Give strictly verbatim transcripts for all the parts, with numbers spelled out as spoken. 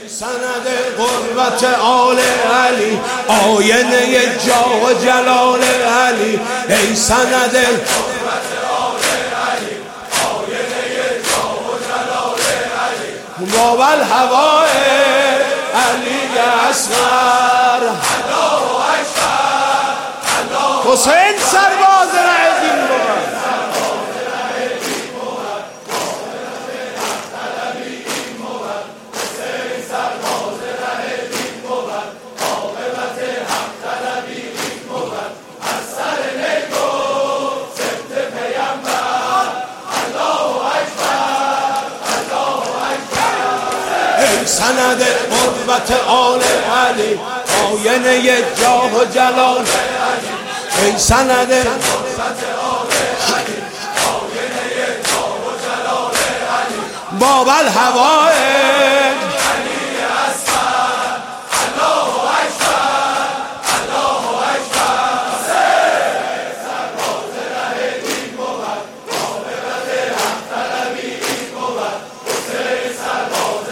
سند قربت آل علی، آینه جاه و جلال علی. ای سند قربت آل علی، آینه جاه و جلال علی. باب الهوای علی اصغر. الله اکبر، الله. حسین سرباز ره دین بود. سند قربت آل علی، آینه جاه و جلال علی. ای سند قربت آل علی، آینه جاه و جلال علی. باب الهوای علی اصغر. الله اکبر، الله اکبر. سرباز ره دین بود، عاقبت حق طلبی این بود. حسین سرباز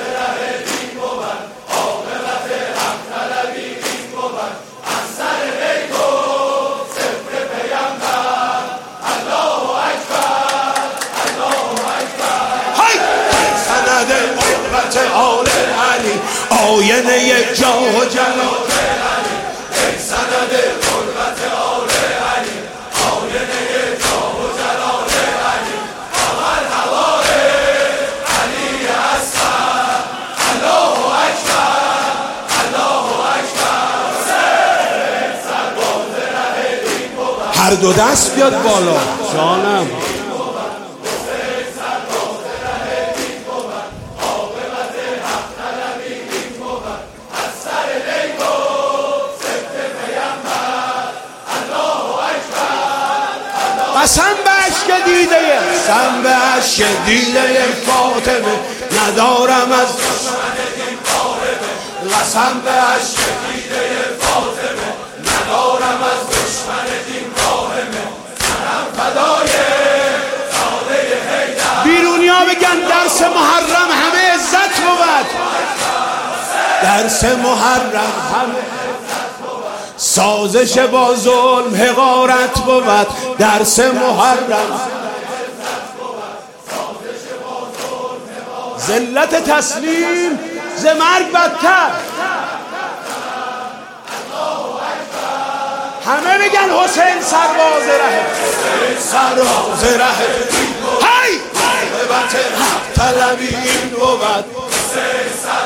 آل علی، آینه جاه و جلال علی. ای سند قربت آل علی، آینه جاه و جلال علی. باب الهوای علی اصغر. الله اکبر، الله اکبر. سرباز ره دین بود. هر دو دست بیاد بالا جانم. قسم به اشک دیده قسم به اشک دیده فاطمه، ندارم از دشمن دین قاهمه. قسم به اشک دیده فاطمه، ندارم از دشمن دین قاهمه. سرم فدای ساده حیدر. بیرونیا بگن درس محرم همه عزت بود. درس محرم همه سازش با ظلم حقارت بود. درس محرم ذلت تسلیم ز مرگ بدتر. همه بگن حسین سرباز ره، حسین سرباز ره. هی عاقبت حق طلبی این بود. حسین